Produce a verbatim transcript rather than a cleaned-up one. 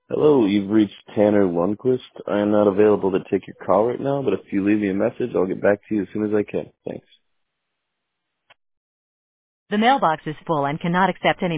Hello, you've reached Tanner Lundquist. I am not available to take your call right now, but if you leave me a message, I'll get back to you as soon as I can. Thanks. The mailbox is full and cannot accept any